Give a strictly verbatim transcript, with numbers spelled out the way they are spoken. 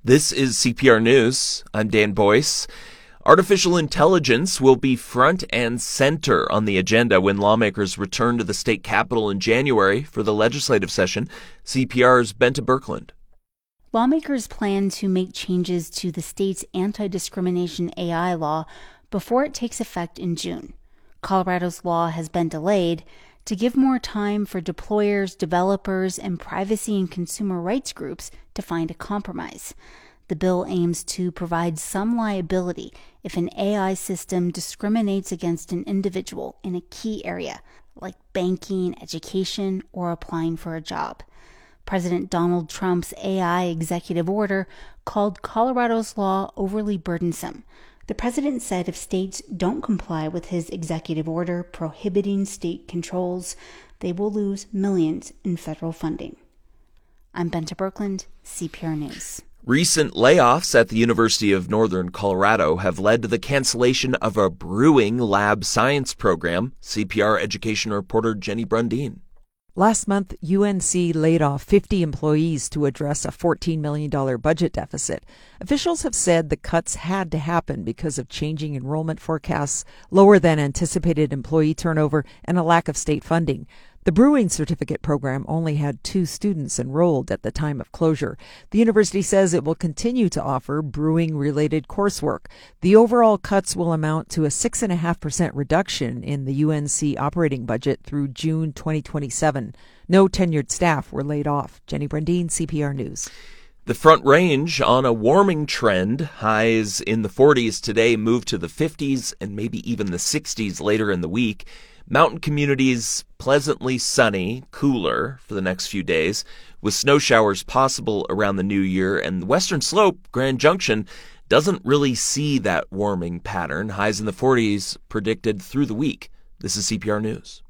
This is C P R News. I'm Dan Boyce. Artificial intelligence will be front and center on the agenda when lawmakers return to the state capitol in January for the legislative session. C P R's Bente Birkeland. Lawmakers plan to make changes to the state's anti-discrimination A I law before it takes effect in June. Colorado's law has been delayed to give more time for deployers, developers, and privacy and consumer rights groups to find a compromise. The bill aims to provide some liability if an A I system discriminates against an individual in a key area, like banking, education, or applying for a job. President Donald Trump's A I executive order called Colorado's law overly burdensome. The president said if states don't comply with his executive order prohibiting state controls, they will lose millions in federal funding. I'm Bente Birkeland, C P R News. Recent layoffs at the University of Northern Colorado have led to the cancellation of a brewing lab science program. C P R education reporter Jenny Brundin. Last month, U N C laid off fifty employees to address a fourteen million dollars budget deficit. Officials have said the cuts had to happen because of changing enrollment forecasts, lower than anticipated employee turnover, and a lack of state funding. The brewing certificate program only had two students enrolled at the time of closure. The university says it will continue to offer brewing-related coursework. The overall cuts will amount to a six point five percent reduction in the U N C operating budget through June twenty twenty-seven. No tenured staff were laid off. Jenny Brundin, C P R News. The Front Range on a warming trend. Highs in the forties today move to the fifties and maybe even the sixties later in the week. Mountain communities pleasantly sunny, cooler for the next few days, with snow showers possible around the new year. And the Western Slope, Grand Junction, doesn't really see that warming pattern. Highs in the forties predicted through the week. This is C P R News.